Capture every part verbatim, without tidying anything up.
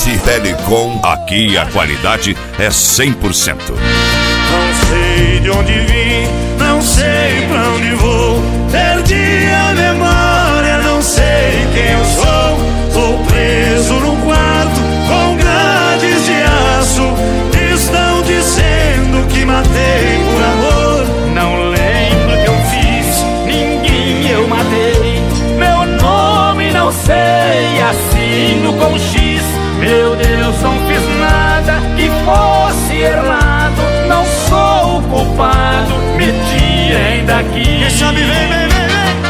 S Telecom, aqui a qualidade é cem por cento. Não sei de onde vim, não sei pra onde vou, perdi a memória, não sei quem eu sou. Tô preso num quarto com grades de aço, estão dizendo que matei por amor. Não lembro o que eu fiz, ninguém eu matei. Meu nome não sei, assino com X. Meu Deus, não fiz nada que fosse errado. Não sou o culpado, me tirem daqui. Quem sabe vem, vem, vem,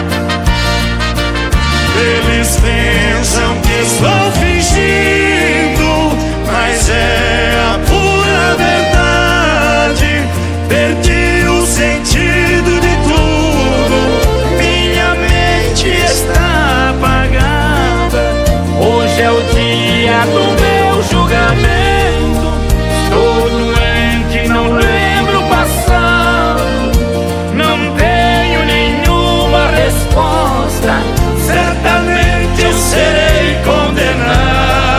vem. Eles pensam que estou fingindo, mas é a pura verdade. Perdi o sentido de tudo, minha mente está apagada. Hoje é o dia do meu julgamento. Estou doente, não lembro o passado. Não tenho nenhuma resposta. Certamente eu serei condenado.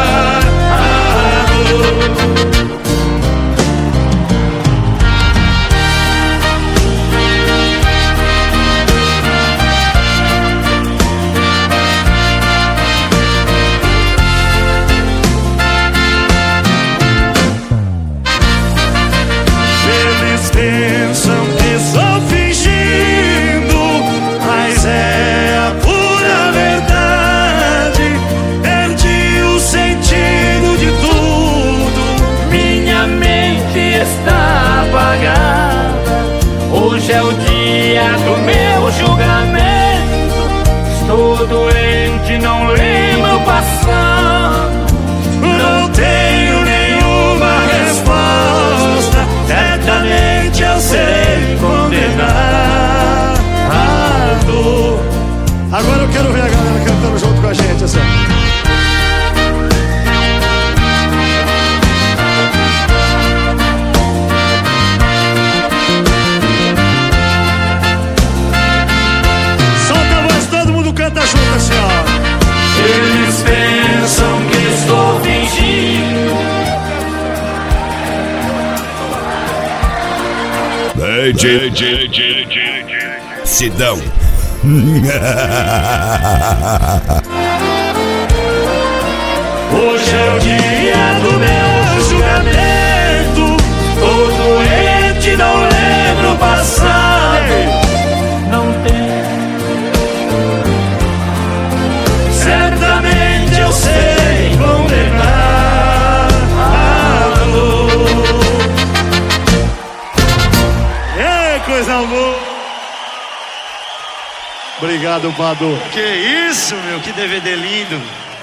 Eles pensam que estou fingindo, mas é a pura verdade. Perdi o sentido de tudo, Minha mente está apagada. Hoje é o dia do meu julgamento. Estou doente, não lembro o passado. não tenho nenhuma resposta. Certamente eu serei condenado. Agora eu quero ver a galera cantando junto com a gente, assim. Solta a voz, todo mundo canta junto, assim, ó. Eles pensam que estou fingindo. D J Sidão. Hoje é o dia do meu julgamento. Tô doente, não lembro o passado. Não tem. Certamente eu serei condenado. Ei, coisa boa. Obrigado, Badu. Que isso, meu, que D V D lindo.